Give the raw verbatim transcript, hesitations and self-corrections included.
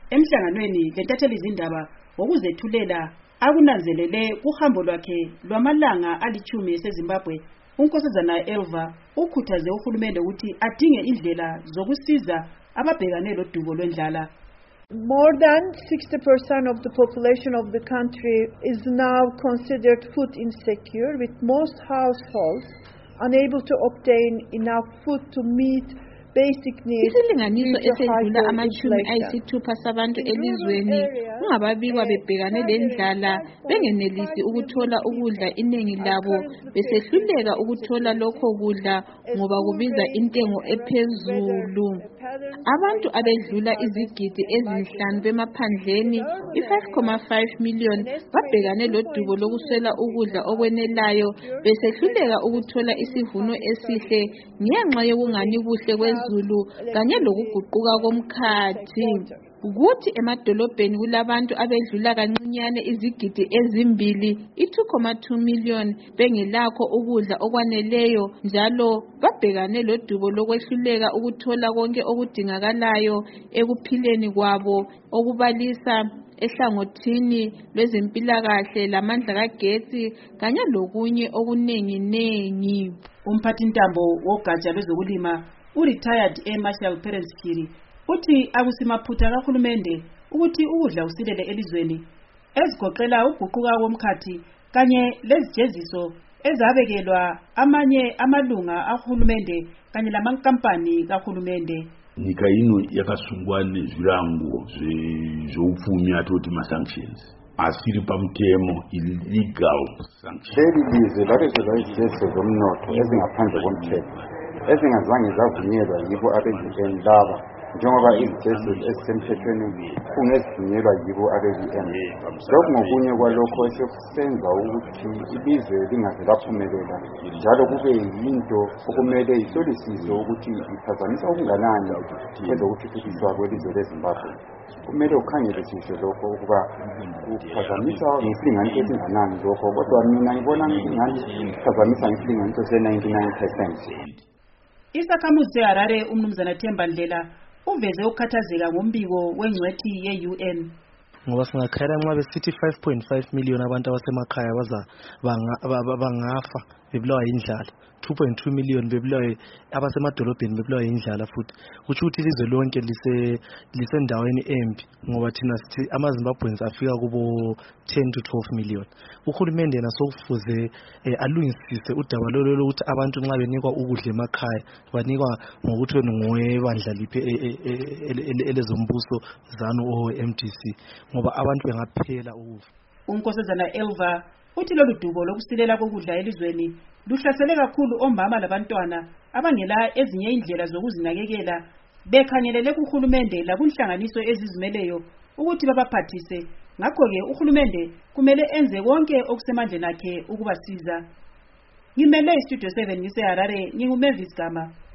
Emhlanganweni lentatheli izindaba wokuzethulela akunanzelele kuhambo lwakhe lwamalanga alithumi eseZimbabwe, uNkosazana Elva ukhuthaze uhulumende ukuthi adinge indlela zokusiza ababhekane lodubo lwendlala. More than sixty percent of the population of the country is now considered food insecure, with most households unable to obtain enough food to meet basic needs. Isilinganiso esedlula amashumi ayisithupha sabantu elizweni ungababikwa bebhekane lendlala bengenelisi ukuthola ukudla, iningi labo besehluleka ukuthola lokho kudla ngoba kubiza intengo ephezulu. Abantu abedlula izigidi ezinhlanu bemaphandleni i-five point five million babhekane lodubo lokuswela ukudla okwenelayo besehluleka ukuthola isivuno esihle ngenxa yokungani kuhle kwezulu kanye lokuguquka komkhathi. Ukuthi emadolobheni kulabantu abedlula kancinyane izigidi ezimbili i-two point two million bengelakho ukudla okwaneleyo njalo babhekane lodubo lokwehluleka ukuthola konke okudingakalayo ekuphileni kwabo okubalisa ehlangothini lwezempilakahle, lamandla kagetsi kanye lokunye okuningi nengi. Umphathintambo wogatsha lwezokulima u-retired Air Marshal Perence Phiri uthi akusimaphutha kahulumende ukuthi ukudla usilele elizweni, ezigoqela uguquka komkhathi kanye lezijeziso ezabekelwa amanye amalunga ahulumende kanye lamankampani kahulumende. Nyika ino yakasungwa nezvirango zveupfumi atoti ma-sanctions asiri pamutemo illegal sanctions. Leli lizwe labezelwa izijeziso zomnotho ezingaphandle komthetho ezingazange zavunyelwa yibo abe-U N laba njengoba izijeziso ezisemthethweni kungezivunyelwa yibo abe-U N. Lokhu ngokunye kwalokho esekusenza ukuthi ilizwe lingaze laphumelela njalo kube yinto okumele ihlolisiswe ukuthi iphazamisa okunganani kwezokuthuthukiswa kwelizwe leZimbabwe. Kumele ukhangelisise lokho ukuba kuphazamisa ngesilinganiso esinganani lokho, kodwa mina ngibona ngathi kuphazamisa ngesilinganiso se-ninety-nine percent. Isakhamuzi seHarare uMnumzana Themba Ndlela uveze ukukhathazeka ngombiko wengcwethi ye-U N. Ngoba singakhayela nxa besithi five point five million abantu abasemakhaya baza bangafa bebulawa indlala, two point two million bebulawa abasemadolobheni bebulawa indlala futhi. Kuthi ukuthi ilizwe lonke lise lisendaweni embi ngoba thina sithi amaZimbabweans afika kubo ten to twelve million. Uhulumende yena sokufuze alungisise udaba lolo lokuthi abantu nxa benikwa ukudla emakhaya banikwa ngokuthi ngowebandla liphe elezombuso zanu o M D C ngoba abantu bengaphela ukufa. uNkosazana Elva uthi lolu dubo lokusilela kokudla elizweni luhlasele kakhulu omama labantwana abangela ezinye indlela zokuzinakekela, bekhangelele kuhulumende lakunhlanganiso ezizimeleyo ukuthi babaphathise. Ngakho-ke uhulumende kumele enze konke okusemandleni akhe ukubasiza. Ngimele iStudio seven ngiseHarare, nginguMavis Gama.